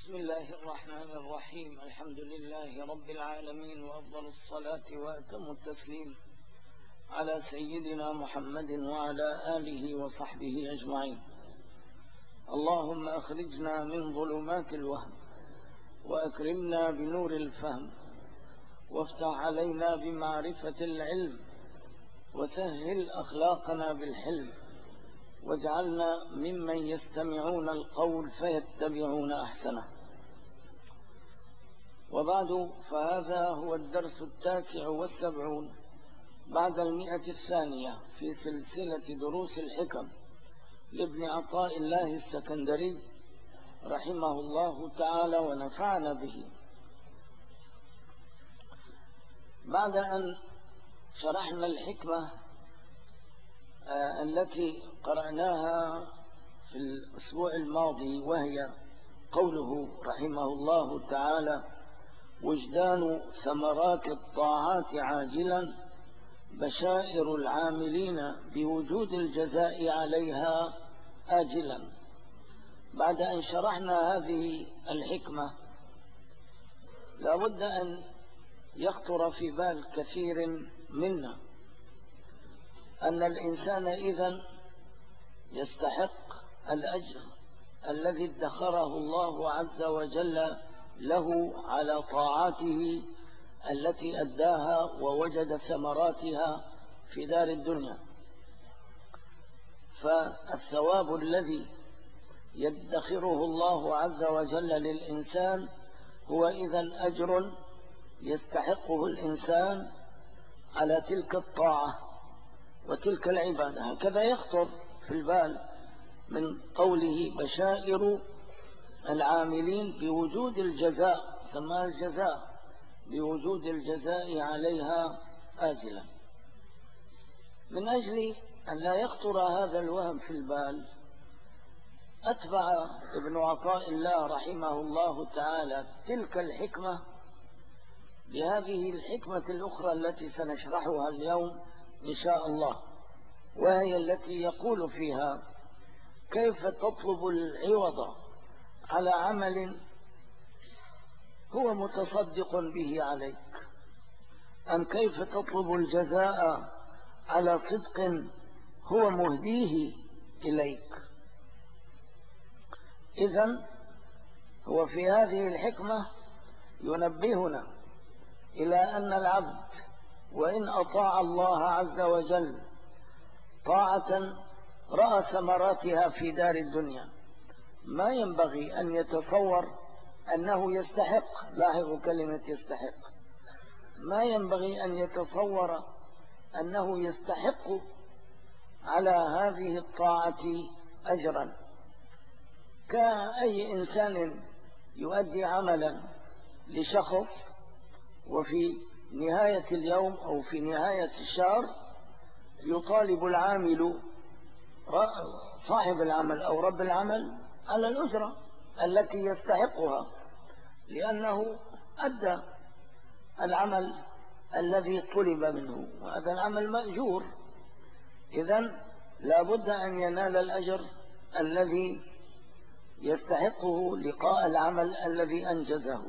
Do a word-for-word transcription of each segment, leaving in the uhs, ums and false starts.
بسم الله الرحمن الرحيم. الحمد لله رب العالمين، وأفضل الصلاة وأتم التسليم على سيدنا محمد وعلى آله وصحبه أجمعين. اللهم أخرجنا من ظلمات الوهم وأكرمنا بنور الفهم، وافتح علينا بمعرفة العلم، وسهل أخلاقنا بالحلم، واجعلنا ممن يستمعون القول فيتبعون أحسنه. وبعد، فهذا هو الدرس التاسع والسبعون بعد المئة الثانية في سلسلة دروس الحكم لابن عطاء الله السكندري رحمه الله تعالى ونفعنا به. بعد أن شرحنا الحكمة التي قرأناها في الأسبوع الماضي، وهي قوله رحمه الله تعالى: وجدان ثمرات الطاعات عاجلا، بشائر العاملين بوجود الجزاء عليها آجلا. بعد أن شرحنا هذه الحكمة، لا بد أن يخطر في بال كثير منا أن الإنسان إذن يستحق الأجر الذي ادخره الله عز وجل له على طاعاته التي أداها ووجد ثمراتها في دار الدنيا. فالثواب الذي يدخره الله عز وجل للإنسان هو إذن أجر يستحقه الإنسان على تلك الطاعة وتلك العبادة. هكذا يخطر في البال من قوله: بشائر العاملين بوجود الجزاء، سماه الجزاء، بوجود الجزاء عليها آجلا. من أجل أن لا يخطر هذا الوهم في البال، أتبع ابن عطاء الله رحمه الله تعالى تلك الحكمة بهذه الحكمة الأخرى التي سنشرحها اليوم إن شاء الله، وهي التي يقول فيها: كيف تطلب العوض على عمل هو متصدق به عليك؟ أم كيف تطلب الجزاء على صدق هو مهديه إليك؟ إذن هو في هذه الحكمة ينبهنا إلى أن العبد وإن أطاع الله عز وجل طاعة رأى ثمراتها في دار الدنيا، ما ينبغي أن يتصور أنه يستحق، لاحظوا كلمة يستحق، ما ينبغي أن يتصور أنه يستحق على هذه الطاعة أجرا. كأي إنسان يؤدي عملا لشخص، وفي نهاية اليوم أو في نهاية الشهر يطالب العامل صاحب العمل أو رب العمل على الأجرة التي يستحقها، لأنه أدى العمل الذي طلب منه، وهذا العمل مأجور. إذن لا بد أن ينال الأجر الذي يستحقه لقاء العمل الذي أنجزه.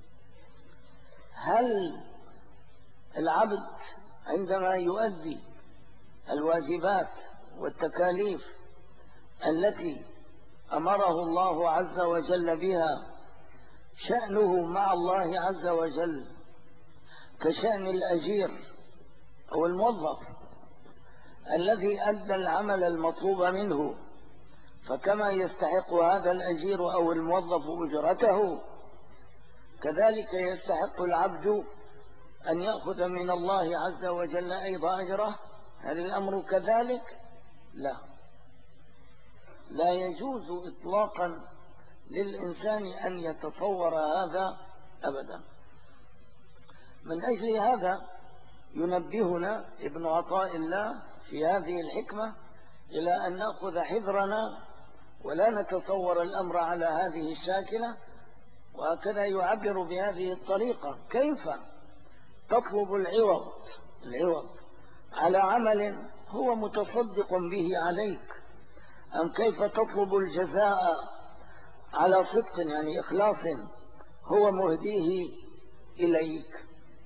هل العبد عندما يؤدي الواجبات والتكاليف التي أمره الله عز وجل بها شأنه مع الله عز وجل كشأن الأجير أو الموظف الذي أدى العمل المطلوب منه، فكما يستحق هذا الأجير أو الموظف أجرته، كذلك يستحق العبد أن يأخذ من الله عز وجل أيضا أجره؟ هل الأمر كذلك؟ لا، لا يجوز إطلاقا للإنسان أن يتصور هذا أبدا. من أجل هذا ينبهنا ابن عطاء الله في هذه الحكمة إلى أن نأخذ حذرنا ولا نتصور الأمر على هذه الشاكلة. وهكذا يعبر بهذه الطريقة: كيف تطلب العوض العوض على عمل هو متصدق به عليك؟ أم كيف تطلب الجزاء على صدق يعني إخلاص هو مهديه إليك.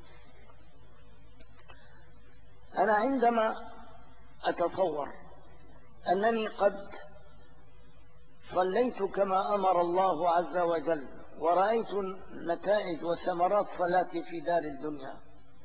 أنا عندما أتصور أنني قد صليت كما أمر الله عز وجل ورأيت نتائج وثمرات صلاتي في دار الدنيا،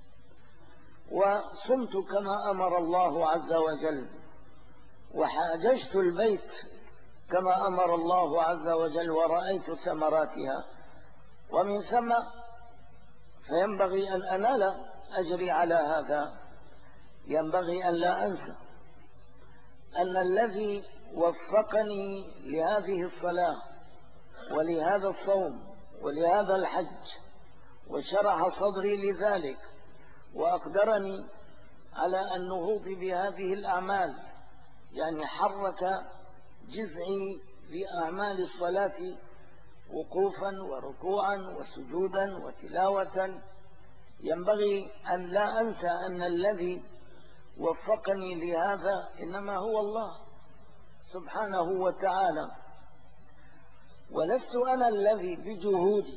وصمت كما أمر الله عز وجل، وحاججت البيت كما أمر الله عز وجل ورأيت ثمراتها، ومن ثم فينبغي أن أنال أجري على هذا. ينبغي أن لا أنسى أن الذي وفقني لهذه الصلاة ولهذا الصوم ولهذا الحج وشرح صدري لذلك وأقدرني على النهوض بهذه الأعمال، يعني حرك جزعي بأعمال الصلاة وقوفا وركوعا وسجودا وتلاوة. ينبغي أن لا أنسى أن الذي وفقني لهذا إنما هو الله سبحانه وتعالى، ولست أنا الذي بجهودي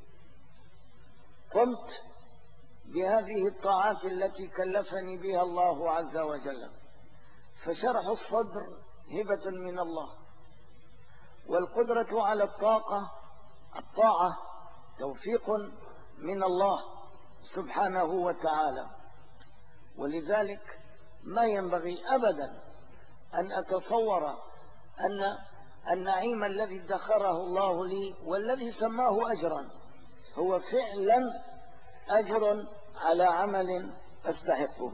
قمت بهذه الطاعات التي كلفني بها الله عز وجل. فشرح الصدر هبة من الله، والقدرة على الطاقة الطاعة توفيق من الله سبحانه وتعالى. ولذلك ما ينبغي أبدا أن أتصور أن النعيم الذي ادخره الله لي والذي سماه أجرا هو فعلا أجر على عمل أستحقه.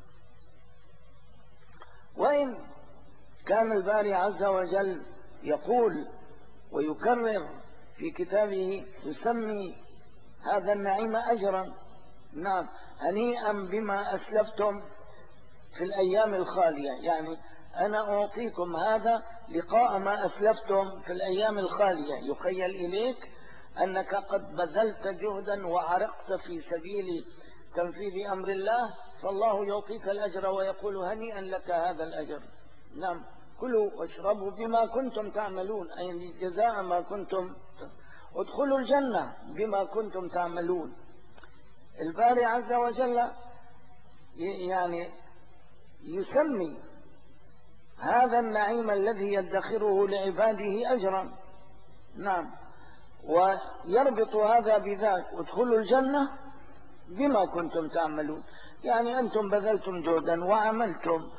وإن كان الباري عز وجل يقول ويكرر في كتابه يسمي هذا النعيم أجرا، نعم، هنيئا بما أسلفتم في الأيام الخالية، يعني أنا أعطيكم هذا لقاء ما أسلفتم في الأيام الخالية. يخيل إليك أنك قد بذلت جهدا وعرقت في سبيل تنفيذ أمر الله، فالله يعطيك الأجر ويقول هنيئا لك هذا الأجر. نعم، كلوا واشربوا بما كنتم تعملون، أي جزاء ما كنتم، ادخلوا الجنة بما كنتم تعملون. الباري عز وجل يعني يسمي هذا النعيم الذي يدخره لعباده أجرا، نعم، ويربط هذا بذاك ادخلوا الجنة بما كنتم تعملون، يعني أنتم بذلتم جهدا وعملتم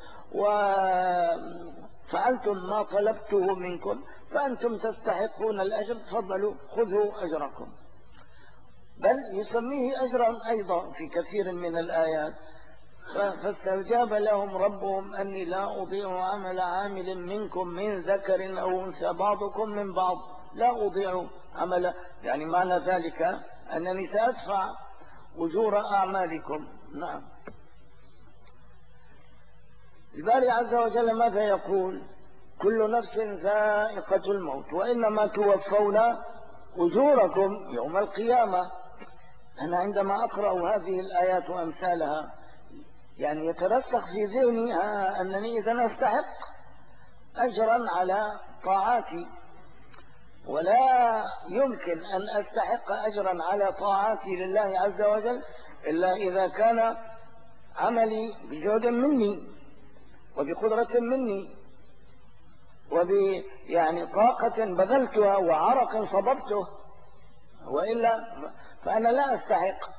وفعلتم ما طلبته منكم فأنتم تستحقون الأجر، تفضلوا خذوا أجركم. بل يسميه أجرا أيضا في كثير من الآيات، فاستجاب لهم ربهم أني لا أضيع عمل عامل منكم من ذكر أو أنثى بعضكم من بعض، لا أضيع عمل، يعني معنى ذلك أنني سأدفع أجور أعمالكم. نعم. الباري عز وجل ماذا يقول؟ كل نفس ذائقة الموت وإنما توفون أجوركم يوم القيامة. أنا عندما أقرأ هذه الآيات وأمثالها يعني يترسخ في ذهني أنني إذن أستحق أجرا على طاعاتي، ولا يمكن أن أستحق أجرا على طاعاتي لله عز وجل إلا إذا كان عملي بجهد مني وبقدرة مني وب يعني طاقة بذلتها وعرق صببته، وإلا فأنا لا أستحق.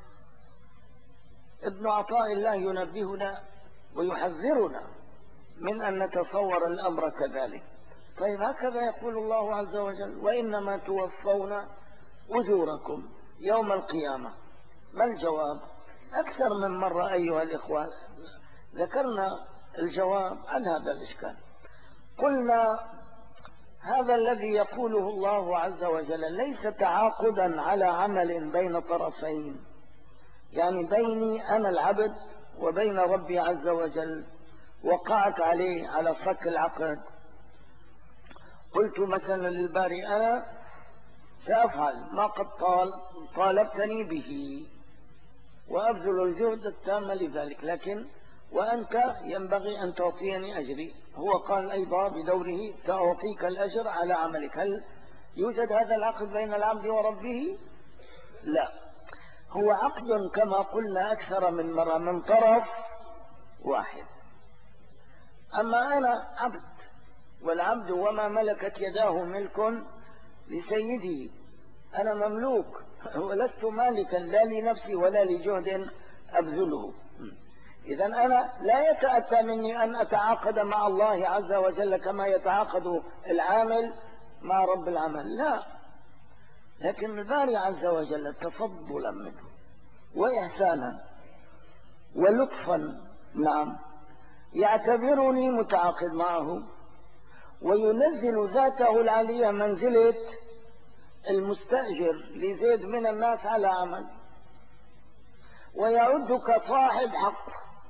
ابن عطاء الله ينبهنا ويحذرنا من أن نتصور الأمر كذلك. طيب هكذا يقول الله عز وجل وإنما توفون أجوركم يوم القيامة. ما الجواب؟ أكثر من مرة أيها الإخوان ذكرنا الجواب عن هذا الإشكال. قلنا هذا الذي يقوله الله عز وجل ليس تعاقدا على عمل بين طرفين، يعني بيني أنا العبد وبين ربي عز وجل وقعت عليه على صك العقد. قلت مثلا للباري أنا سأفعل ما قد طال طالبتني به وأبذل الجهد التام لذلك، لكن وأنت ينبغي أن تعطيني أجري. هو قال أيضا بدوره سأعطيك الأجر على عملك. هل يوجد هذا العقد بين العبد وربه؟ لا، هو عقد كما قلنا أكثر من مرة من طرف واحد. أما أنا عبد، والعبد وما ملكت يداه ملك لسيده، أنا مملوك ولست مالكا لا لنفسي ولا لجهد أبذله. إذا أنا لا يتأتى مني أن أتعاقد مع الله عز وجل كما يتعاقد العامل مع رب العمل، لا، لكن الباري عز وجل تفضلا منه وإحسانا ولطفا، نعم، يعتبرني متعاقد معه وينزل ذاته العالية منزلة المستأجر لزيد من الناس على عمل، ويعدك صاحب حق،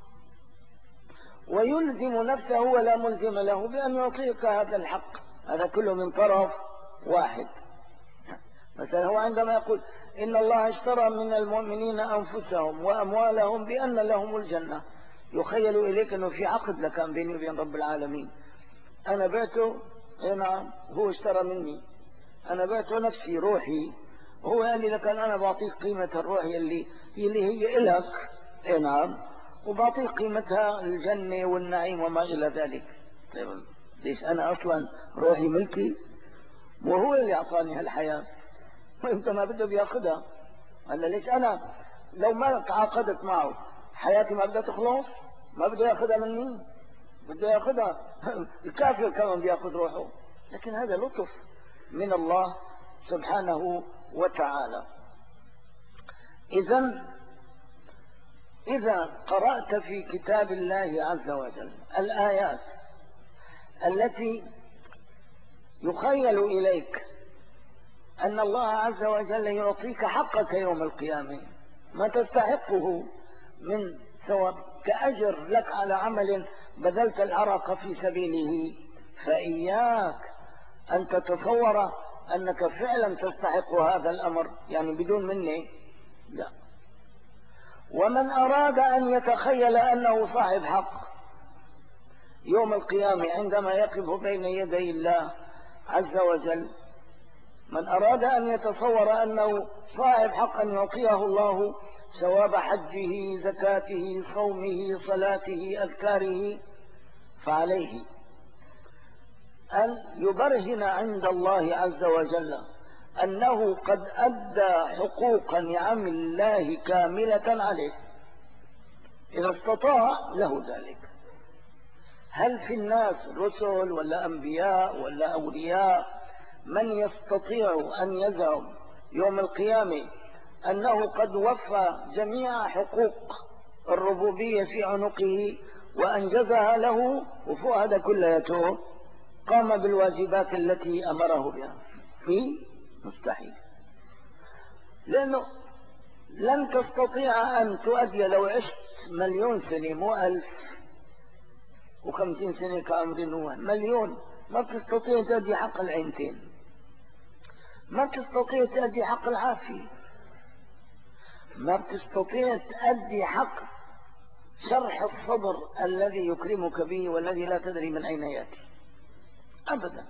ويلزم نفسه ولا ملزم له بأن يعطيك هذا الحق. هذا كله من طرف واحد. مثلا هو عندما يقول إن الله اشترى من المؤمنين أنفسهم وأموالهم بأن لهم الجنة، يخيل إليك أنه في عقد لكان بيني وبين رب العالمين. أنا بعته، نعم، هو اشترى مني، أنا بعته نفسي روحي، وهو يعني لكان أنا بعطيك قيمة الروح اللي اللي هي إلك، نعم، وبعطيك قيمتها الجنة والنعيم وما إلى ذلك. طيب ليش أنا أصلا روحي ملكي، وهو اللي أعطاني هالحياة، وإنت ما بده بياخدها. هلا ليش أنا لو ما تعاقدت معه حياتي ما بدها تخلص؟ ما بده ياخدها مني، بده ياخدها. الكافر كمان بياخد روحه، لكن هذا لطف من الله سبحانه وتعالى. إذن إذا قرأت في كتاب الله عز وجل الآيات التي يخيل إليك أن الله عز وجل يعطيك حقك يوم القيامة، ما تستحقه من ثواب كأجر لك على عمل بذلت العرق في سبيله، فإياك أن تتصور أنك فعلا تستحق هذا الأمر يعني بدون مني، لا. ومن أراد أن يتخيل أنه صاحب حق يوم القيامة عندما يقف بين يدي الله عز وجل، من أراد أن يتصور أنه صاحب حق أن يعطيه الله ثواب حجه، زكاته، صومه، صلاته، أذكاره، فعليه أن يبرهن عند الله عز وجل أنه قد أدى حقوق نعم الله كاملة عليه إذا استطاع له ذلك. هل في الناس رسل ولا أنبياء ولا أولياء من يستطيع أن يزعم يوم القيامة أنه قد وفى جميع حقوق الربوبية في عنقه وأنجزها له وفوق هذا كليته قام بالواجبات التي أمره بها؟ في مستحيل، لأنه لن تستطيع أن تؤدي لو عشت مليون سنة، مو ألف وخمسين سنة كعمر نوح، مليون، ما تستطيع تؤدي حق العينتين، ما بتستطيع تؤدي حق العافية، ما بتستطيع تؤدي حق شرح الصدر الذي يكرمك به والذي لا تدري من أين يأتي أبدا.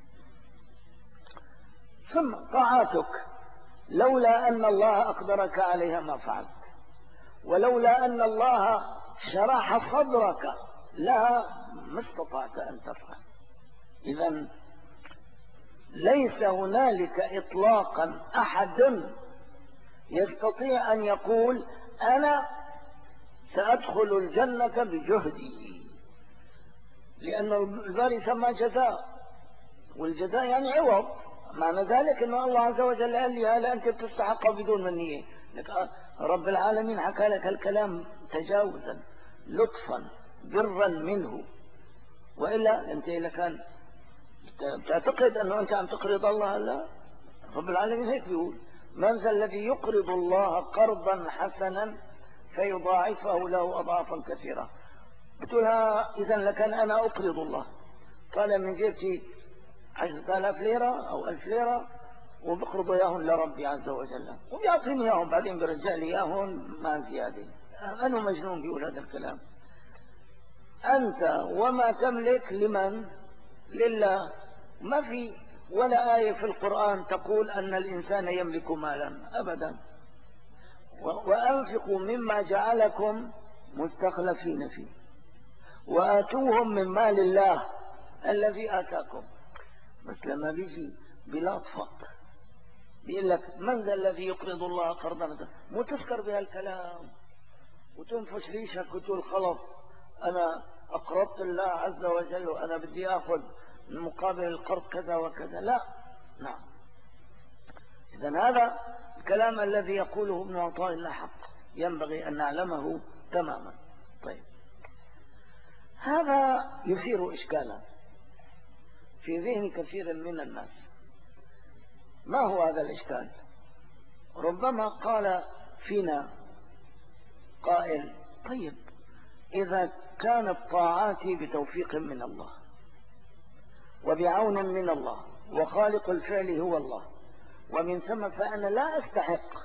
ثم طاعاتك لولا أن الله أقدرك عليها ما فعلت، ولولا أن الله شرح صدرك لها ما استطعت أن تفعل. إذن ليس هنالك إطلاقا أحد يستطيع أن يقول أنا سأدخل الجنة بجهدي، لأن الباري سمى جزاء، والجزاء يعني عوض، معنى ذلك أن الله عز وجل قال لي هلا أنت بتستحق بدون منية، لك رب العالمين حكى لك الكلام تجاوزا لطفا برا منه، وإلا أنت لكان تعتقد أنه أنت عم تقرض الله. لا، رب العالمين هيك بيقول من ذا الذي يقرض الله قرضا حسنا فيضاعفه له أضعافا كثيرة. بتقولها إذا لكان أنا أقرض الله، طالع من جيبتي عشرة آلاف ليرة أو ألف ليرة وبقرض إياهم لربي عز وجل وبيعطيني إياهم بعدين برجع لي إياهم مع زيادة. أنا مجنون بيقول هذا الكلام. أنت وما تملك لمن؟ لله. ما في ولا آية في القرآن تقول أن الإنسان يملك مالا أبدا. وأنفقوا مما جعلكم مستخلفين فيه وآتوهم من مال الله الذي آتاكم. بس لما بيجي بلطفك بيقول لك من ذا الذي يقرض الله قرضا، مو تسكر بهالكلام وتنفش ريشك وتقول خلص أنا أقرضت الله عز وجل وأنا بدي أخذ مقابل القرض كذا وكذا. لا، نعم. إذن هذا الكلام الذي يقوله ابن عطاء الله حق، ينبغي أن نعلمه تماما. طيب، هذا يثير إشكالا في ذهن كثير من الناس. ما هو هذا الإشكال؟ ربما قال فينا قائل: طيب، إذا كانت طاعاتي بتوفيق من الله وبعون من الله وخالق الفعل هو الله، ومن ثم فأنا لا أستحق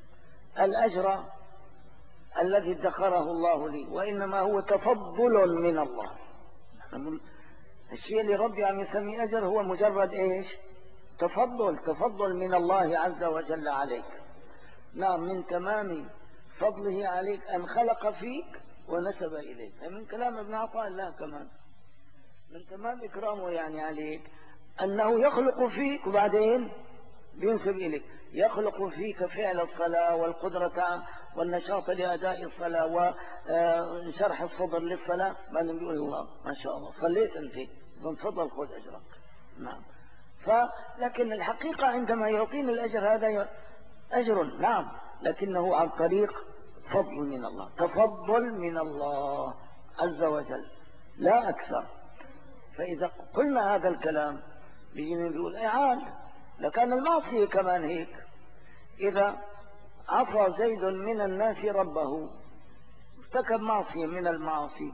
الأجر الذي ادخره الله لي، وإنما هو تفضل من الله. الشيء اللي ربي عم يسميه أجر هو مجرد إيش؟ تفضل، تفضل من الله عز وجل عليك. نعم، من تمام فضله عليك أن خلق فيك ونسب إليك. من كلام ابن عطاء الله كمان من تمام إكرامه يعني عليك أنه يخلق فيك وبعدين بينسب إليك. يخلق فيك فعل الصلاة والقدرة والنشاط لأداء الصلاة وشرح الصدر للصلاة، بعدين بيقول الله ما شاء الله صليت أنت، تفضل خذ أجرك. نعم. فلكن الحقيقة عندما يعطيني الأجر هذا أجر، نعم، لكنه عن طريق فضل من الله، تفضل من الله عز وجل، لا أكثر. فإذا قلنا هذا الكلام بيجينا بيقول إعان لكان المعصية كمان هيك. إذا عصى زيد من الناس ربه ارتكب معصية من المعاصي،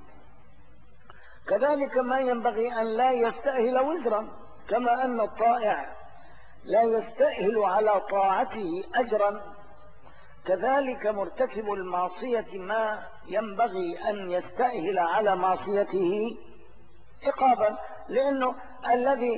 كذلك ما ينبغي أن لا يستأهل وزرا، كما أن الطائع لا يستأهل على طاعته أجرا، كذلك مرتكب المعصية ما ينبغي أن يستأهل على معصيته عقابا، لأنه الذي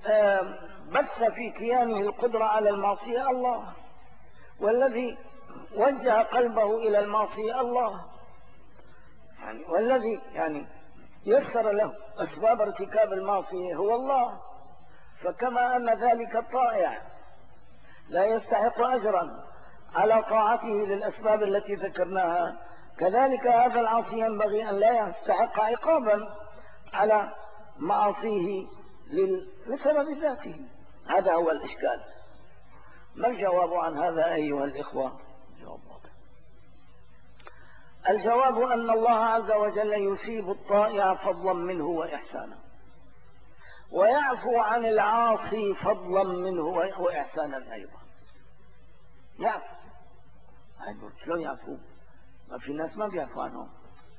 بث في كيانه القدرة على المعصية الله، والذي وجه قلبه إلى المعصية الله، يعني والذي يعني يسر له أسباب ارتكاب المعصية هو الله. فكما أن ذلك الطائع لا يستحق أجرا على طاعته للأسباب التي ذكرناها، كذلك هذا العاصي ينبغي أن لا يستحق عقابا على معاصيه لسبب ذاته. هذا هو الإشكال. ما الجواب عن هذا أيها الإخوة؟ الجواب أن الله عز وجل يثيب الطائع فضلا منه وإحسانا، ويعفو عن العاصي فضلا منه وإحسانا أيضا. يعفو. شلون يعفو؟ ما في ناس ما بيعفو عنهم.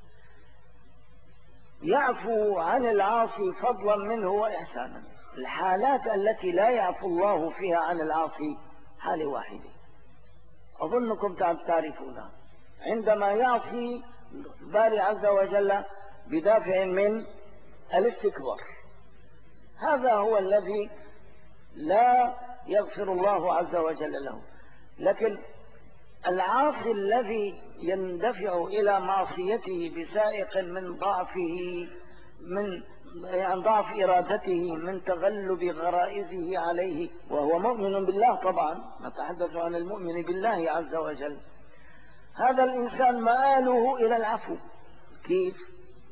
يعفو عن العاصي فضلا منه وإحسانا. الحالات التي لا يعفو الله فيها عن العاصي حالة واحدة أظنكم تعرفونها، عندما يعصي الباري عز وجل بدافع من الاستكبار، هذا هو الذي لا يغفر الله عز وجل له. لكن العاصي الذي يندفع إلى معصيته بسائق من ضعفه، من يعني ضعف إرادته، من تغلب غرائزه عليه، وهو مؤمن بالله طبعا، نتحدث عن المؤمن بالله عز وجل، هذا الإنسان مآله إلى العفو. كيف؟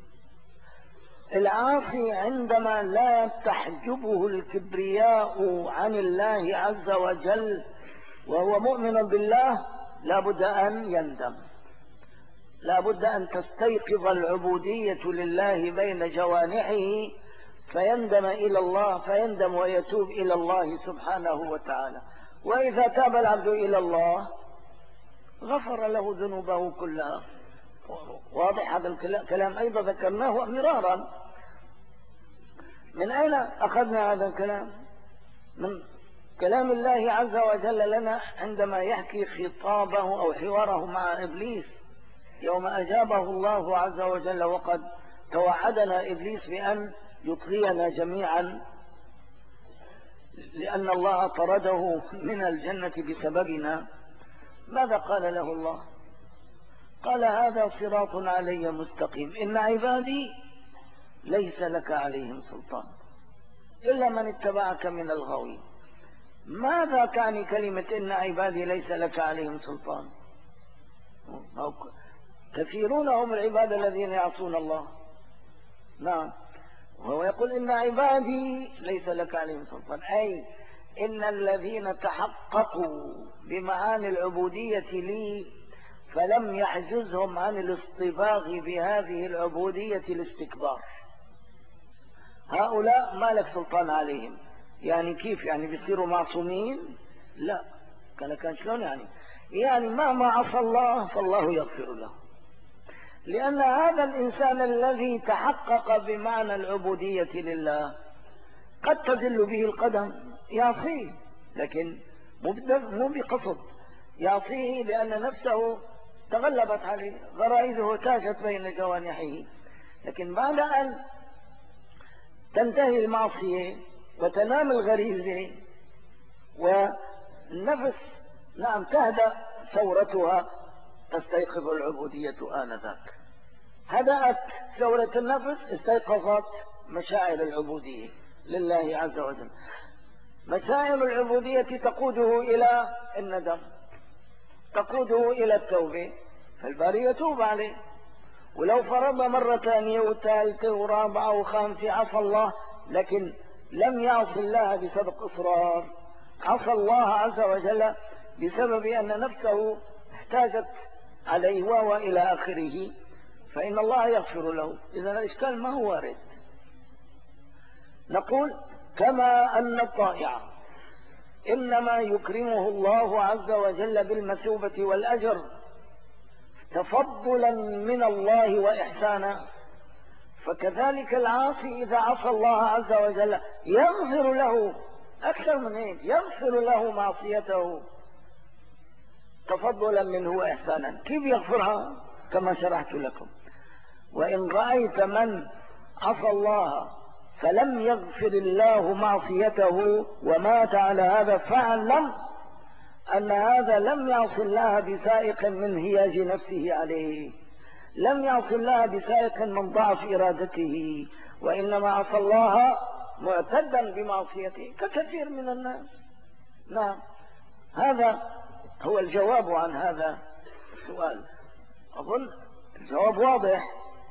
العاصي عندما لا تحجبه الكبرياء عن الله عز وجل وهو مؤمن بالله لابد أن يندم، لابد أن تستيقظ العبودية لله بين جوانحه، فيندم إلى الله، فيندم ويتوب إلى الله سبحانه وتعالى. وإذا تاب العبد إلى الله غفر له ذنوبه كلها. واضح هذا الكلام؟ أيضا ذكرناه مرارا. من أين أخذنا هذا الكلام؟ من كلام الله عز وجل لنا عندما يحكي خطابه أو حواره مع إبليس يوم أجابه الله عز وجل وقد توعدنا إبليس بأن يطغينا جميعا لأن الله طرده من الجنة بسببنا، ماذا قال له الله؟ قال هذا صراط علي مستقيم إن عبادي ليس لك عليهم سلطان إلا من اتبعك من الغاوين. ماذا تعني كلمة إن عبادي ليس لك عليهم سلطان؟ كثيرون هم العباد الذين يعصون الله. نعم، وهو يقول إن عبادي ليس لك عليهم سلطان، أي إن الذين تحققوا بمعاني العبودية لي فلم يحجزهم عن الاصطباغ بهذه العبودية الاستكبار، هؤلاء ما لك سلطان عليهم. يعني كيف؟ يعني بيصيروا معصومين؟ لا، كان كان شلون يعني؟ يعني مهما عصى الله فالله يغفر له، لأن هذا الإنسان الذي تحقق بمعنى العبودية لله قد تزل به القدم، يعصيه لكن مو بقصد، يعصيه لأن نفسه تغلبت عليه، غرائزه تاجت بين جوانحه. لكن بعد أن تنتهي المعصية وتنام الغريزة والنفس نعم تهدأ ثورتها، تستيقظ العبودية آنذاك. هدأت ثورة النفس، استيقظت مشاعر العبودية لله عز وجل. مشاعر العبودية تقوده إلى الندم، تقوده إلى التوبة، فالباري يتوب عليه. ولو فرض مرة ثانية وثالثة ورابعة وخامسة عصى الله، لكن لم يعص الله بسبب إصرار، عصى الله عز وجل بسبب أن نفسه احتاجت عليه وهو إلى آخره، فإن الله يغفر له. إذن الإشكال ما هو وارد. نقول كما أن الطائع إنما يكرمه الله عز وجل بالمثوبة والأجر تفضلا من الله وإحسانا، فكذلك العاصي إذا عصى الله عز وجل يغفر له أكثر من هيك، يغفر له معصيته تفضلا منه وإحسانا. كيف يغفرها؟ كما شرحت لكم. وإن رأيت من عصى الله فلم يغفر الله معصيته ومات على هذا، فاعلم أن هذا لم يعص الله بسائق من هياج نفسه عليه، لم يعص الله بسائق من ضعف إرادته، وإنما عصى الله معتدا بمعصيته ككثير من الناس. نعم، هذا هو الجواب عن هذا السؤال. أظن الجواب واضح.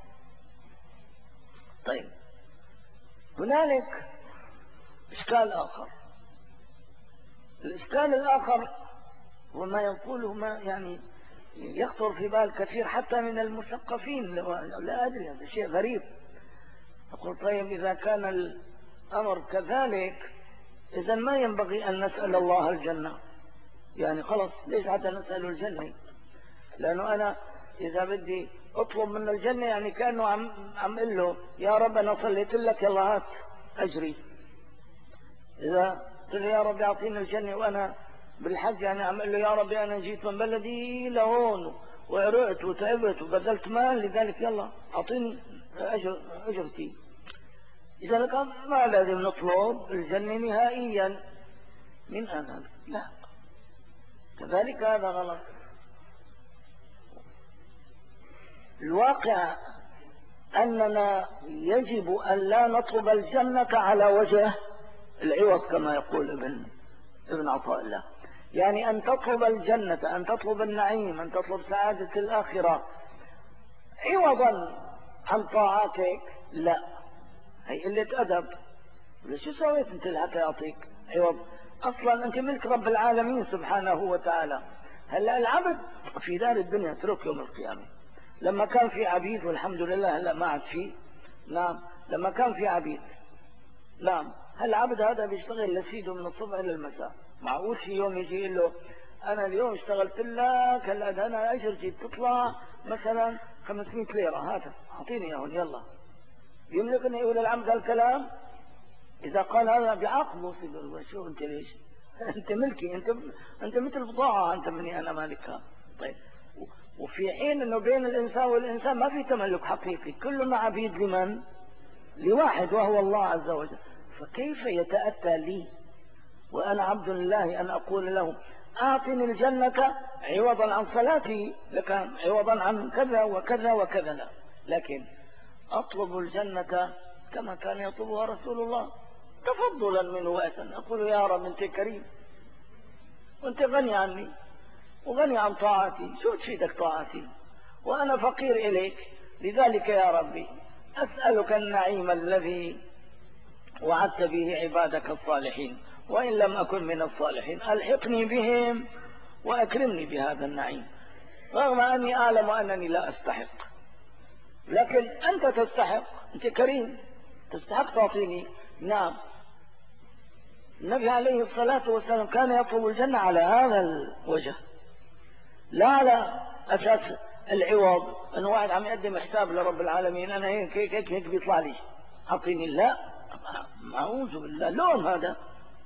طيب، هنالك إشكال آخر. الإشكال الآخر وما يقوله ما يعني يخطر في بال كثير حتى من المثقفين، لا أدري، هذا شيء غريب. أقول طيب إذا كان الأمر كذلك إذا ما ينبغي أن نسأل الله الجنة، يعني خلص ليش حتى نسأل الجنة؟ لأنه أنا إذا بدي أطلب من الجنة يعني كأنه عم عم قل له يا رب أنا صليت لك يلا هات أجري. إذا قلت له يا رب أعطيني الجنة وأنا بالحج يعني عم قل له يا رب أنا جيت من بلدي لهون وعرقت وتعبت وبذلت مال لذلك يلا أعطيني أجر أجرتي. إذا كان ما لازم نطلب الجنة نهائيا من أنا، لا، كذلك هذا غلط. الواقع أننا يجب أن لا نطلب الجنة على وجه العوض كما يقول ابن ابن عطاء الله. يعني أن تطلب الجنة، أن تطلب النعيم، أن تطلب سعادة الآخرة عوضا عن طاعاتك، لا، هي قلة أدب. شو سويت أنت حتى يعطيك عوض؟ أصلا أنت ملك رب العالمين سبحانه وتعالى. هلا العبد في دار الدنيا اترك يوم القيامة. لما كان في عبيد والحمد لله هلا ما عاد في، نعم، لما كان في عبيد، نعم، هالعبد هذا بيشتغل لسيده من الصبح إلى المساء. معقول شي يوم يجي يقول له أنا اليوم اشتغلت لك هلا أنا أجرتي بتطلع مثلا خمسمائة ليرة، هذا أعطيني إياهم يلا؟ يملك أن يقول العبد هالكلام؟ إذا قال هذا بعاقبه، يقول شو أنت ليش؟ أنت ملكي، أنت أنت مثل بضاعة أنت مني أنا مالكها. طيب، وفي حين أنه بين الإنسان والإنسان ما في تملك حقيقي، كلنا عبيد لمن؟ لواحد وهو الله عز وجل. فكيف يتأتى لي وأنا عبد الله أن أقول له أعطني الجنة عوضا عن صلاتي لك، عوضا عن كذا وكذا وكذا، لا، لكن أطلب الجنة كما كان يطلبها رسول الله تفضلا منه وأسا. أقول يا رب أنت كريم وأنت غني عني وغني عن طاعتي، شو تفيدك طاعتي وأنا فقير إليك؟ لذلك يا ربي أسألك النعيم الذي وعدت به عبادك الصالحين، وإن لم أكن من الصالحين ألحقني بهم وأكرمني بهذا النعيم، رغم أني أعلم أنني لا أستحق، لكن أنت تستحق، أنت كريم تستحق تعطيني. نعم، النبي عليه الصلاة والسلام كان يطلب الجنة على هذا الوجه، لا على أساس العوض أنه واحد عم يقدم حساب لرب العالمين، أنا هيك هيك هيك, هيك بيطلع لي أعطيني، لا، أعوذ بالله، لون هذا.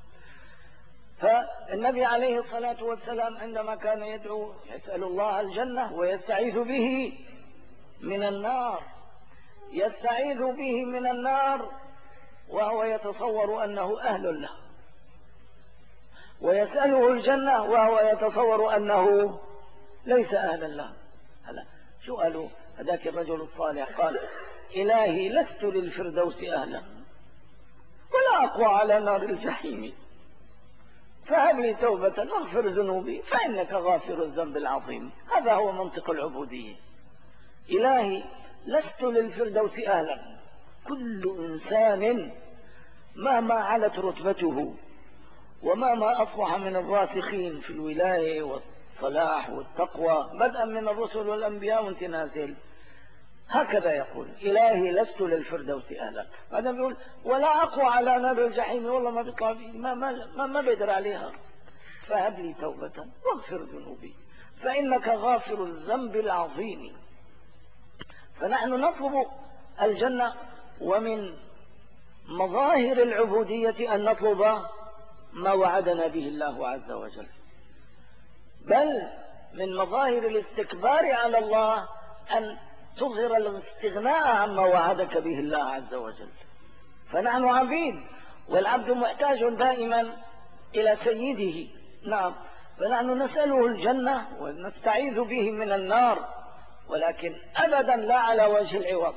فالنبي عليه الصلاة والسلام عندما كان يدعو يسأل الله الجنة ويستعيذ به من النار، يستعيذ به من النار وهو يتصور أنه أهل له، ويسأله الجنة وهو يتصور أنه ليس أهلا له. هلا شو قالوا هذاك الرجل الصالح؟ قال إلهي لست للفردوس أهلا ولا أقوى على نار الجحيم، فهب لي توبة واغفر ذنوبي فإنك غافر الذنب العظيم. هذا هو منطق العبودية. إلهي لست للفردوس أهلا. كل إنسان مهما علت رتبته ومهما أصبح من الراسخين في الولاية والصلاح والتقوى بدءا من الرسل والأنبياء وانت نازل، هكذا يقول إلهي لست للفردوس أهلا. هذا بيقول ولا أقوى على نار الجحيم، والله ما بيطلع بي، ما, ما, ما بيقدر عليها، فهب لي توبة واغفر ذنوبي فإنك غافر الذنب العظيم. فنحن نطلب الجنة، ومن مظاهر العبودية أن نطلب ما وعدنا به الله عز وجل، بل من مظاهر الاستكبار على الله أن تظهر الاستغناء عما وعدك به الله عز وجل. فنحن عبيد، والعبد محتاج دائما إلى سيده. نعم، فنحن نسأله الجنة ونستعيذ به من النار، ولكن أبدا لا على وجه العوض.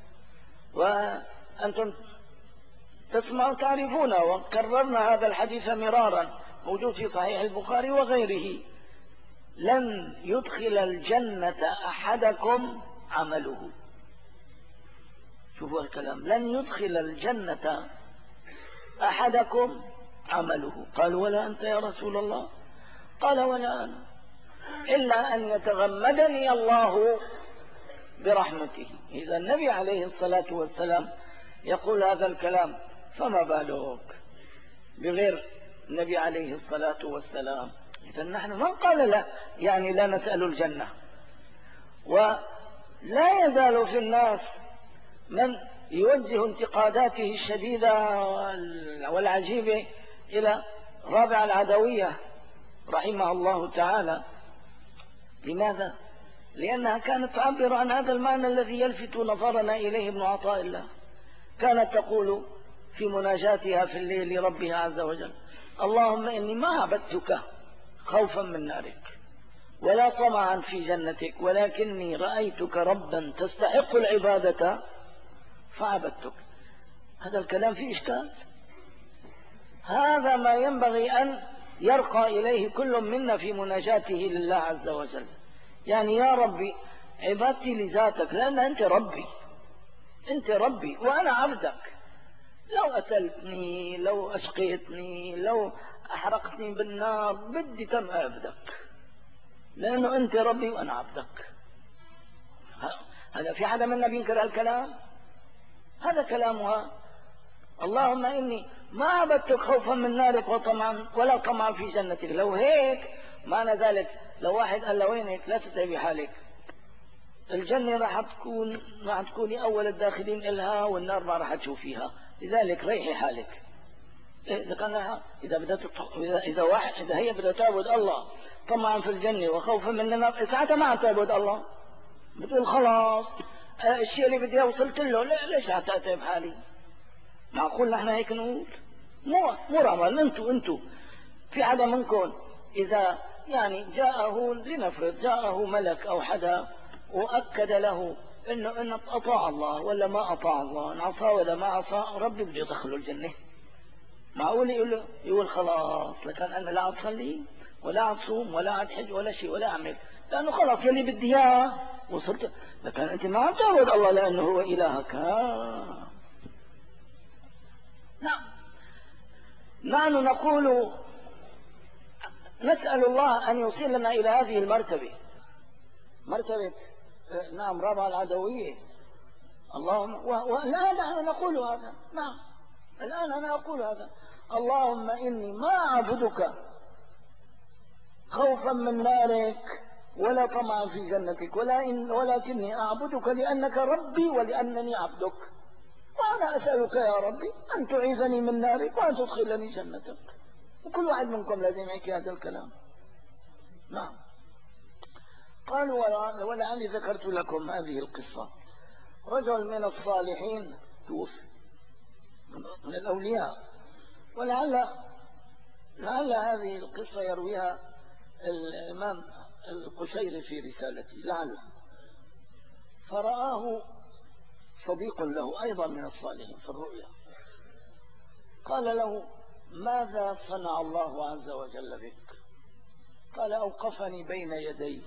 وأنتم تسمعوا تعرفون وكررنا هذا الحديث مرارا، موجود في صحيح البخاري وغيره: لن يدخل الجنة أحدكم عمله. شوفوا الكلام، لن يدخل الجنة أحدكم عمله. قال ولا أنت يا رسول الله؟ قال ولا أنا، إلا أن يتغمدني الله برحمته. إذا النبي عليه الصلاة والسلام يقول هذا الكلام، فما بالك بغير النبي عليه الصلاة والسلام؟ إذا نحن من قال لا يعني لا نسأل الجنة؟ ولا يزال في الناس من يوجه انتقاداته الشديدة والعجيبة إلى رابعة العدوية رحمه الله تعالى. لماذا؟ لأنها كانت تعبر عن هذا المعنى الذي يلفت نظرنا إليه ابن عطاء الله. كانت تقول في مناجاتها في الليل لربها عز وجل: اللهم إني ما عبدتك خوفا من نارك ولا طمعا في جنتك، ولكني رأيتك ربا تستحق العبادة فعبدتك. هذا الكلام فيه إشكال. هذا ما ينبغي أن يرقى إليه كل منا في مناجاته لله عز وجل. يعني يا ربي عبادتي لذاتك، لأن أنت ربي، أنت ربي وأنا عبدك. لو قتلتني، لو أشقيتني، لو أحرقتني بالنار، بدي تم أعبدك، لأنه أنت ربي وأنا عبدك. هذا في حدا منا بينكر هالكلام؟ هذا كلامها. اللهم إني ما عبدتك خوفا من نارك وطمعا ولا طمعا في جنتك. لو هيك معنى ذلك لو واحد قال له وينك لا تتعبي حالك، الجنة راح تكون راح تكوني أول الداخلين إلها والنار ما راح تشوفيها، لذلك ريحي حالك. إذا كان إذا بدأت إذا إذا واحد إذا هي بدها تعبد الله طمعا في الجنة وخوفا من النار، ساعتها ما عم تعبد الله، بتقول خلاص الشيء اللي بدي وصلت له، لا ليش أتعب حالي؟ معقول نحن هيك نقول؟ مو مو رمال. انتوا انتوا في حدا منكم إذا يعني جاءه لنفرض جاءه ملك أو حدا وأكد له إنه إنه أطاع الله ولا ما أطاع الله، إن عصى ولا ما عصى ربي بده يدخله الجنة، معقول يقول له يقول خلاص لكن أنا لا أصلي ولا عاد صوم ولا عاد حج ولا شيء ولا أعمل، لأنه خلاص يلي بدي إياه وصلت. لكن أنت ما عم تعبد الله لأنه هو إلهك. ها. نعم، نحن نقول نسأل الله أن يوصلنا إلى هذه المرتبة، مرتبة نعم رابعة العدوية. اللهم والآن نحن نقول هذا. نعم الآن أنا أقول هذا. اللهم إني ما أعبدك خوفا من نارك ولا طمعا في جنتك، ولا إن ولكني أعبدك لأنك ربي ولأنني عبدك، وأنا أسألك يا ربي أن تعيذني من نارك وأن تدخلني جنتك. وكل واحد منكم لازم يحكي هذا الكلام. نعم. قالوا ولعلي ذكرت لكم هذه القصة. رجل من الصالحين توفي من الأولياء، ولعل لعل هذه القصة يرويها الإمام القشيري في رسالته لعله. فرآه صديق له أيضا من الصالحين في الرؤيا، قال له ماذا صنع الله عز وجل بك؟ قال أوقفني بين يديه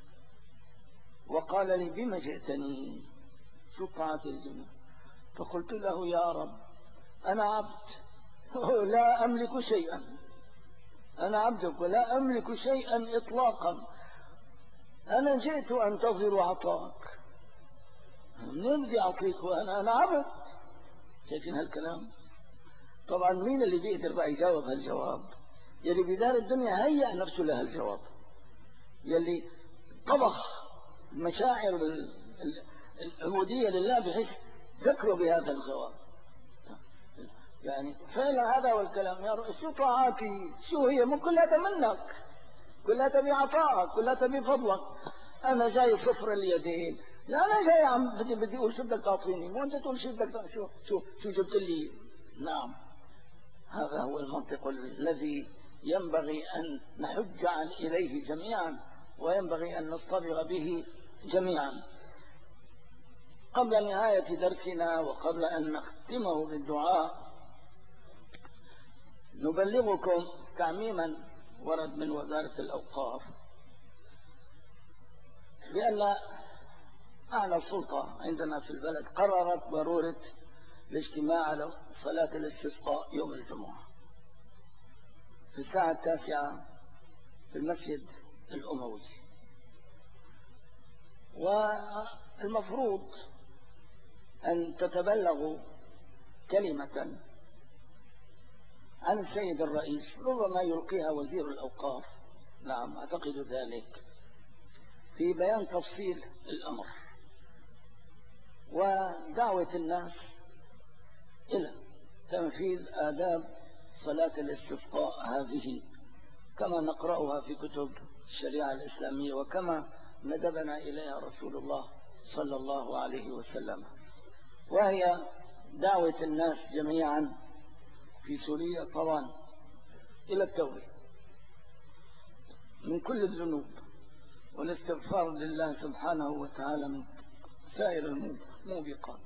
وقال لي بما جئتني؟ شو طاعة الجنة؟ فقلت له يا رب أنا عبد لا أملك شيئا، أنا عبدك ولا أملك شيئا إطلاقا، أنا جئت أنتظر عطاك، منين بدي أعطيك وأنا أنا عبد؟ شايفين هالكلام؟ طبعا مين اللي بيقدر بقى يجاوب هالجواب؟ يلي بدار الدنيا هيأ نفسه لهالجواب، يلي طبخ مشاعر العبودية لله بحيث ذكروا بهذا الجواب. يعني فعلا هذا هو الكلام. يا رب شو طاعاتي؟ شو هي؟ مو كلها منك، كلها تبي عطائك، كلها تبي فضلك. أنا جاي صفر اليدين، لا أنا جاي عم بدي بدي أقول شو بدك تعطيني، مو أنت تقول شو بدك شو شو شو جبت لي. نعم، هذا هو المنطق الذي ينبغي أن نحج عن إليه جميعا، وينبغي أن نصطبغ به جميعا. قبل نهاية درسنا وقبل أن نختمه بالدعاء نبلغكم تعميما ورد من وزارة الأوقاف بأن أعلى سلطة عندنا في البلد قررت ضرورة الاجتماع على صلاة الاستسقاء يوم الجمعة في الساعة التاسعة في المسجد الأموي. والمفروض أن تتبلغوا كلمة عن السيد الرئيس، ربما يلقيها وزير الأوقاف، نعم أعتقد ذلك، في بيان تفصيل الأمر ودعوة الناس إلى تنفيذ آداب صلاة الاستسقاء هذه كما نقرأها في كتب الشريعة الإسلامية وكما ندبنا إليها رسول الله صلى الله عليه وسلم، وهي دعوة الناس جميعا في سوريا طبعا إلى التوبة من كل الذنوب والاستغفار لله سبحانه وتعالى من سائر الموبقات،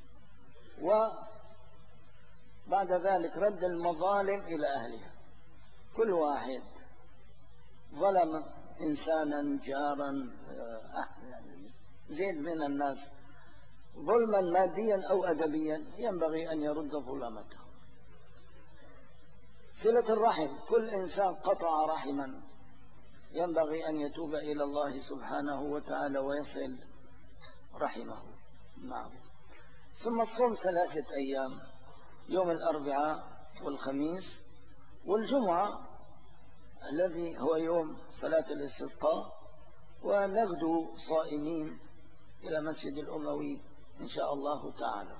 وبعد ذلك رد المظالم إلى أهلها. كل واحد ظلم إنسانا جارا زيد من الناس ظلما ماديا أو أدبيا ينبغي أن يرد ظلمته. صلة الرحم، كل إنسان قطع رحما ينبغي أن يتوب إلى الله سبحانه وتعالى ويصل رحمه. نعم. ثم الصوم ثلاثة أيام، يوم الأربعاء والخميس والجمعة الذي هو يوم صلاة الاستسقاء، ونغدو صائمين إلى مسجد الأموي إن شاء الله تعالى.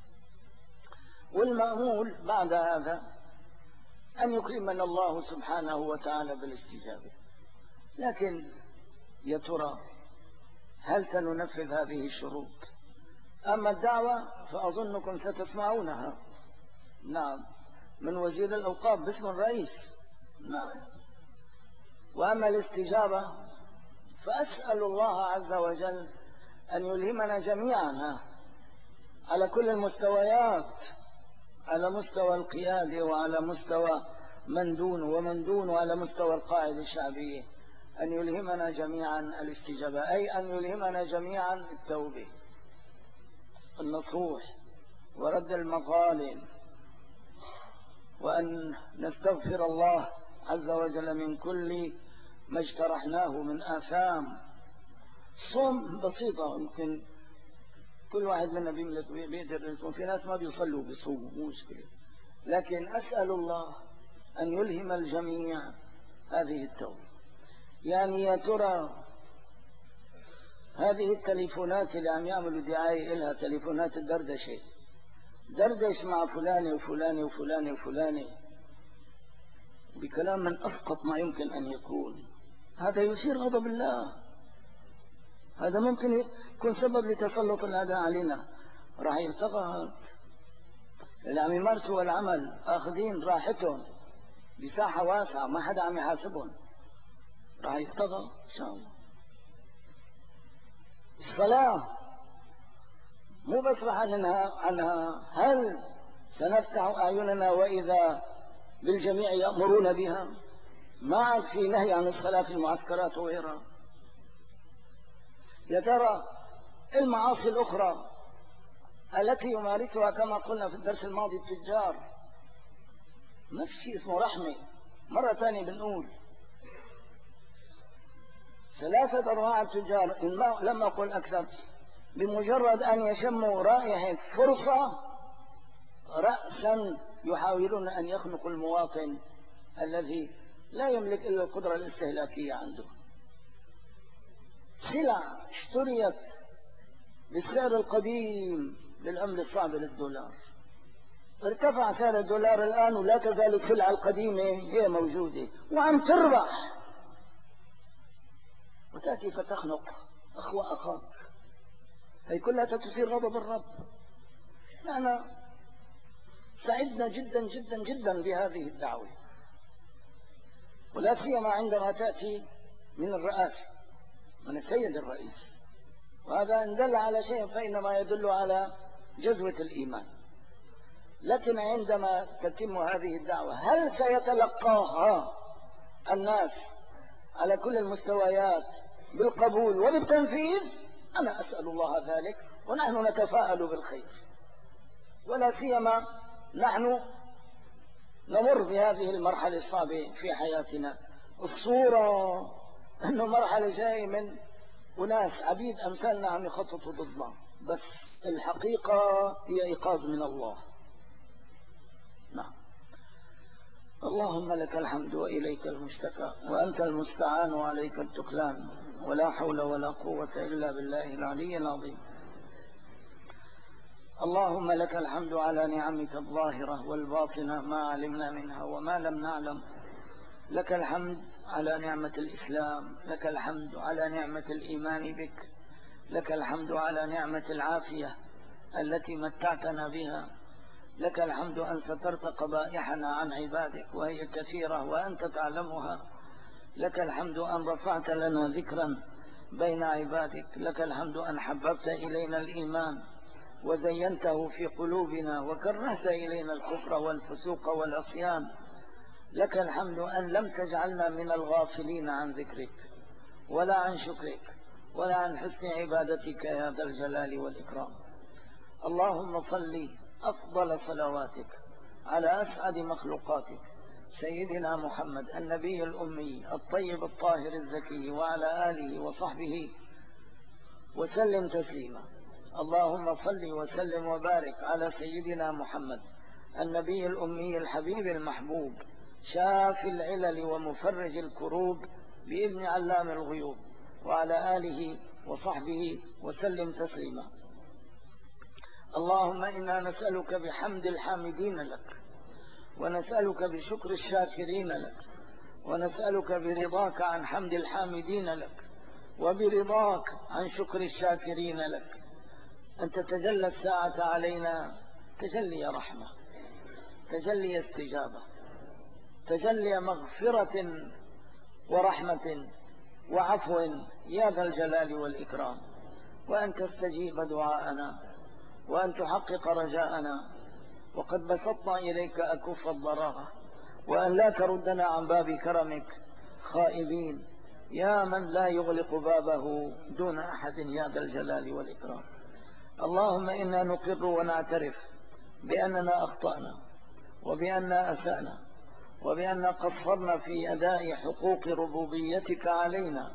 والمأمول بعد هذا أن يكرمنا الله سبحانه وتعالى بالاستجابة. لكن يا ترى هل سننفذ هذه الشروط؟ أما الدعوة فأظنكم ستسمعونها، نعم، من وزير الأوقاف باسم الرئيس، نعم. وأما الاستجابة فأسأل الله عز وجل أن يلهمنا جميعا على كل المستويات، على مستوى القيادة وعلى مستوى من دون ومن دون وعلى مستوى القاعدة الشعبية، أن يلهمنا جميعا الاستجابة، أي أن يلهمنا جميعا التوبة، النصوح، ورد المظالم، وأن نستغفر الله عز وجل من كل ما اجترحناه من آثام. صوم بسيطة، يمكن كل واحد منا بيملك بيقدر يكون، في ناس ما بيصلوا بيصوموا مو مشكلة، لكن أسأل الله أن يلهم الجميع هذه التوبة. يعني يا ترى هذه التليفونات اللي عم يعملوا دعاية إلها، تليفونات الدردشة، دردش مع فلانة وفلانة وفلانة وفلانة بكلام من أسقط ما يمكن أن يكون، هذا يثير غضب الله، هذا ممكن يكون سبب لتسلط الأعداء علينا. راح يلتقط اللي عم يمارسوا العمل، آخذين راحتهم بساحة واسعة ما حدا عم يحاسبهم، راح يلتقط إن شاء الله. الصلاة مو بس راح ننهى عنها، هل سنفتح أعيننا وإذا بالجميع يأمرون بها؟ ما عاد في نهي عن الصلاة في المعسكرات وغيرها. يا ترى المعاصي الأخرى التي يمارسها كما قلنا في الدرس الماضي التجار، ما في شيء اسمه رحمة. مرة ثانية بنقول ثلاثة أرباع التجار إن ما لم أقل أكثر، بمجرد أن يشموا رائحة فرصة رأسا يحاولون أن يخنقوا المواطن الذي لا يملك إلا القدرة الاستهلاكية عنده. سلع اشتريت بالسعر القديم للعملة الصعبة للدولار، ارتفع سعر الدولار الآن ولا تزال السلعة القديمة هي موجودة وعم تربح، وتأتي فتخنق أخوة أخاك. هي كلها تثير غضب الرب. نحن سعدنا جدا جدا جدا بهذه الدعوة، ولا سيما عندما تأتي من الرئاسة، من السيد الرئيس، وهذا إن دل على شيء فإنما يدل على جذوة الإيمان. لكن عندما تتم هذه الدعوة هل سيتلقاها الناس على كل المستويات بالقبول وبالتنفيذ؟ أنا أسأل الله ذلك، ونحن نتفاءل بالخير، ولا سيما نحن نمر بهذه المرحلة الصعبة في حياتنا. الصورة أنه مرحلة جاية من وناس عبيد أمثالنا عم يخططوا ضدنا، بس الحقيقة هي إيقاظ من الله. نعم. اللهم لك الحمد وإليك المشتكى، وأنت المستعان وعليك التكلان، ولا حول ولا قوة إلا بالله العلي العظيم. اللهم لك الحمد على نعمك الظاهرة والباطنة ما علمنا منها وما لم نعلم. لك الحمد على نعمة الإسلام، لك الحمد على نعمة الإيمان بك، لك الحمد على نعمة العافية التي متعتنا بها، لك الحمد أن سترت قبائحنا عن عبادك وهي كثيرة وأنت تعلمها، لك الحمد أن رفعت لنا ذكرا بين عبادك، لك الحمد أن حببت إلينا الإيمان وزينته في قلوبنا وكرهت إلينا الكفر والفسوق والعصيان، لك الحمد أن لم تجعلنا من الغافلين عن ذكرك ولا عن شكرك ولا عن حسن عبادتك يا ذا الجلال والإكرام. اللهم صل أفضل صلواتك على أسعد مخلوقاتك سيدنا محمد النبي الأمي الطيب الطاهر الزكي، وعلى آله وصحبه وسلم تسليما. اللهم صل وسلم وبارك على سيدنا محمد النبي الأمي الحبيب المحبوب، شافي العلل ومفرج الكروب بإذن علام الغيوب، وعلى آله وصحبه وسلم تسليما. اللهم إنا نسألك بحمد الحامدين لك، ونسألك بشكر الشاكرين لك، ونسألك برضاك عن حمد الحامدين لك، وبرضاك عن شكر الشاكرين لك، أن تتجلى الساعة علينا تجلي رحمة، تجلي استجابة، تجلي مغفرة ورحمة وعفو يا ذا الجلال والإكرام، وأن تستجيب دعاءنا وأن تحقق رجاءنا، وقد بسطنا إليك أكف الضراعة، وأن لا تردنا عن باب كرمك خائبين يا من لا يغلق بابه دون أحد يا ذا الجلال والإكرام. اللهم إنا نقر ونعترف بأننا أخطأنا وبأننا أسأنا وبأن قصرنا في أداء حقوق ربوبيتك علينا،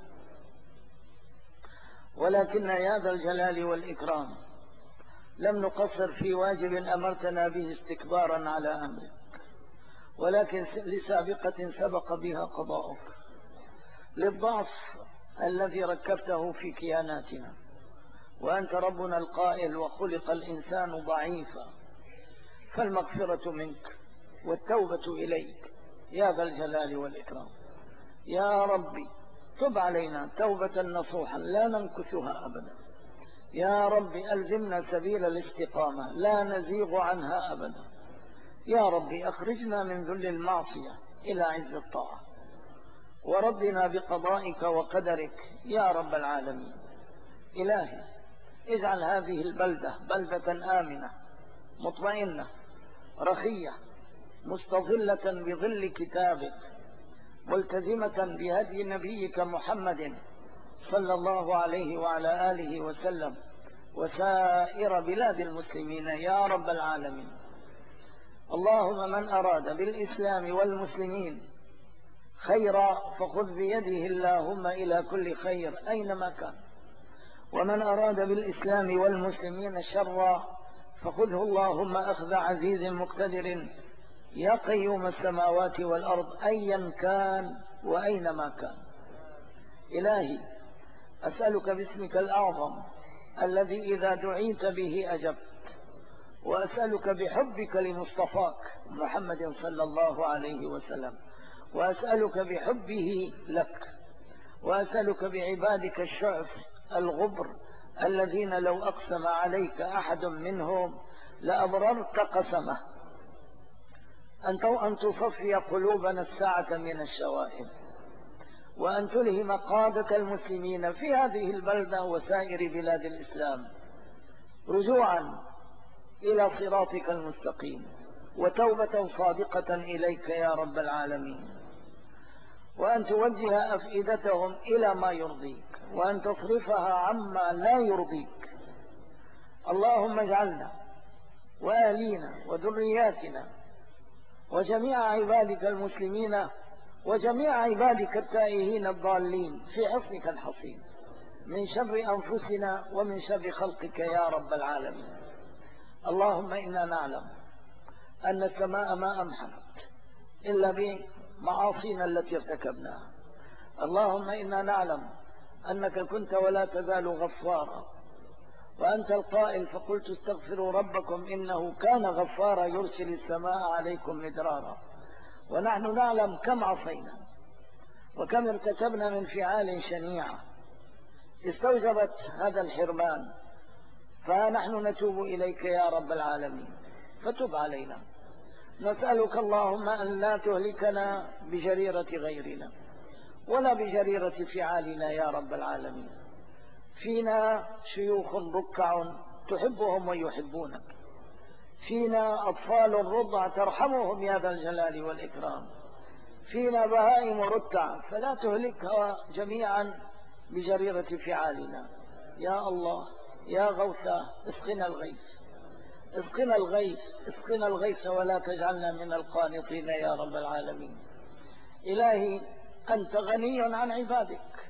ولكن يا ذا الجلال والإكرام لم نقصر في واجب أمرتنا به استكبارا على أمرك، ولكن لسابقة سبق بها قضاؤك، للضعف الذي ركبته في كياناتنا، وأنت ربنا القائل وخلق الإنسان ضعيفا، فالمغفرة منك والتوبة إليك يا ذا الجلال والإكرام. يا ربي تب علينا توبة نصوحا لا ننكثها أبدا، يا ربي ألزمنا سبيل الاستقامة لا نزيغ عنها أبدا، يا ربي أخرجنا من ذل المعصية إلى عز الطاعة، وردنا بقضائك وقدرك يا رب العالمين. إلهي اجعل هذه البلدة بلدة آمنة مطمئنة رخية مستظلة بظل كتابك، ملتزمة بهدي نبيك محمد صلى الله عليه وعلى آله وسلم، وسائر بلاد المسلمين يا رب العالمين. اللهم من أراد بالإسلام والمسلمين خيرا فخذ بيده اللهم إلى كل خير أينما كان، ومن أراد بالإسلام والمسلمين شرا فخذه اللهم أخذ عزيز مقتدر يا قيوم السماوات والأرض أيا كان وأينما كان. إلهي أسألك باسمك الأعظم الذي إذا دعيت به أجبت، وأسألك بحبك لمصطفاك محمد صلى الله عليه وسلم، وأسألك بحبه لك، وأسألك بعبادك الشعث الغبر الذين لو أقسم عليك أحد منهم لأبررت قسمه أن تصفي قلوبنا الساعة من الشوائب، وأن تلهم قادة المسلمين في هذه البلدة وسائر بلاد الإسلام رجوعا إلى صراطك المستقيم وتوبة صادقة إليك يا رب العالمين، وأن توجه أفئدتهم إلى ما يرضيك وأن تصرفها عما لا يرضيك. اللهم اجعلنا وأهلينا وذرياتنا وجميع عبادك المسلمين وجميع عبادك التائهين الضالين في حصنك الحصين من شر أنفسنا ومن شر خلقك يا رب العالمين. اللهم إنا نعلم أن السماء ما أمحت إلا بمعاصينا التي ارتكبناها. اللهم إنا نعلم أنك كنت ولا تزال غفارا، وأنت القائل فقلت استغفروا ربكم إنه كان غفارا يرسل السماء عليكم مدرارا. ونحن نعلم كم عصينا وكم ارتكبنا من فعال شنيعة استوجبت هذا الحرمان، فنحن نتوب إليك يا رب العالمين، فتب علينا. نسألك اللهم أن لا تهلكنا بجريرة غيرنا ولا بجريرة فعالنا يا رب العالمين. فينا شيوخ ركع تحبهم ويحبونك، فينا أطفال رضع ترحمهم يا ذا الجلال والإكرام، فينا بهائم رتع فلا تهلكها جميعا بجريرة فعالنا. يا الله يا غوثاه اسقنا الغيث اسقنا الغيث اسقنا الغيث ولا تجعلنا من القانطين يا رب العالمين. إلهي أنت غني عن عبادك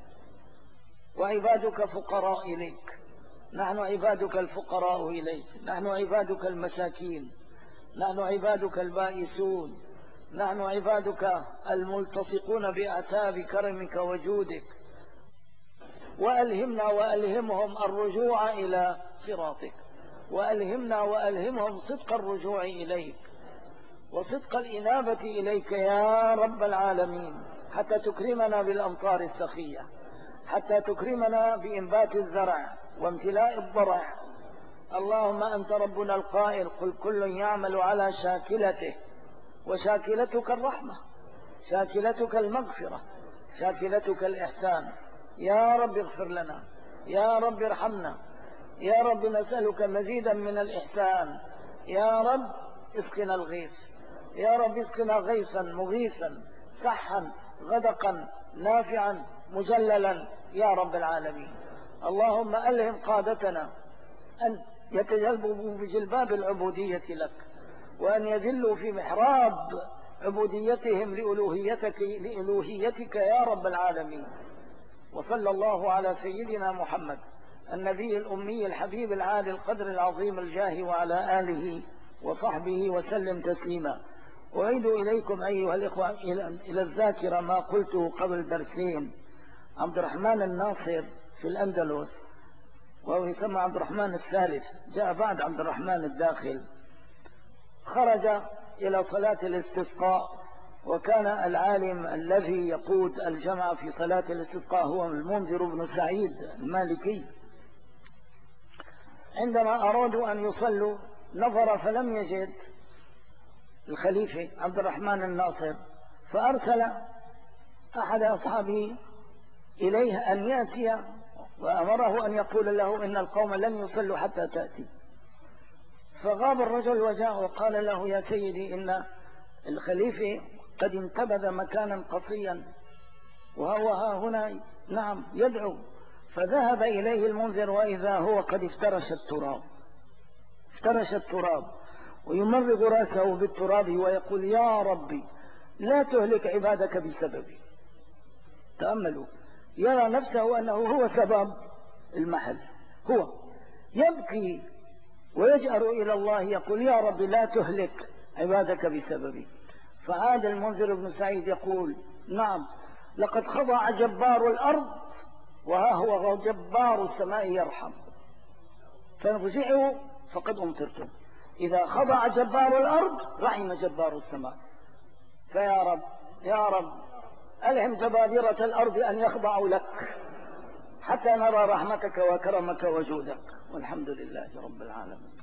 وعبادك فقراء إليك، نحن عبادك الفقراء إليك، نحن عبادك المساكين، نحن عبادك البائسون، نحن عبادك الملتصقون بأعتاب كرمك وجودك، وألهمنا وألهمهم الرجوع إلى صراطك، وألهمنا وألهمهم صدق الرجوع إليك وصدق الإنابة إليك يا رب العالمين، حتى تكرمنا بالأمطار السخية، حتى تكرمنا بإنبات الزرع وامتلاء الضرع. اللهم أنت ربنا القائل قل كل يعمل على شاكلته وشاكلتك الرحمة، شاكلتك المغفرة، شاكلتك الإحسان. يا رب اغفر لنا، يا رب ارحمنا، يا رب نسألك مزيدا من الإحسان. يا رب اسقنا الغيث، يا رب اسقنا غيثا مغيثا صحا غدقا نافعا مجللا يا رب العالمين. اللهم ألهم قادتنا أن يتجلبوا بجلباب العبودية لك، وأن يذلوا في محراب عبوديتهم لألوهيتك, لألوهيتك يا رب العالمين. وصلى الله على سيدنا محمد النبي الأمي الحبيب العالي القدر العظيم الجاه وعلى آله وصحبه وسلم تسليما. أعيد إليكم أيها الإخوة إلى الذاكرة ما قلته قبل درسين. عبد الرحمن الناصر في الأندلس، وهو يسمى عبد الرحمن الثالث، جاء بعد عبد الرحمن الداخل، خرج إلى صلاة الاستسقاء، وكان العالم الذي يقود الجمع في صلاة الاستسقاء هو المنذر بن سعيد المالكي. عندما أرادوا أن يصلوا نظر فلم يجد الخليفة عبد الرحمن الناصر، فأرسل أحد أصحابه إليه أن يأتي، وأمره أن يقول له إن القوم لن يصلوا حتى تأتي. فغاب الرجل وجاء وقال له يا سيدي إن الخليفة قد انتبذ مكانا قصيا وهو ها هنا نعم يدعو. فذهب إليه المنذر وإذا هو قد افترش التراب، افترش التراب ويمرغ رأسه بالتراب ويقول يا ربي لا تهلك عبادك بسببي. تأملوا، يرى نفسه أنه هو سبب المحل، هو يبكي ويجأر إلى الله يقول يا رب لا تهلك عبادك بسببي. فعاد المنذر بن سعيد يقول نعم لقد خضع جبار الأرض وها هو جبار السماء يرحم، فارجعوا فقد أمطرتم. إذا خضع جبار الأرض رحم جبار السماء. فيا رب يا رب ألهم جبابرة الأرض أن يخضعوا لك حتى نرى رحمتك وكرمك وجودك، والحمد لله رب العالمين.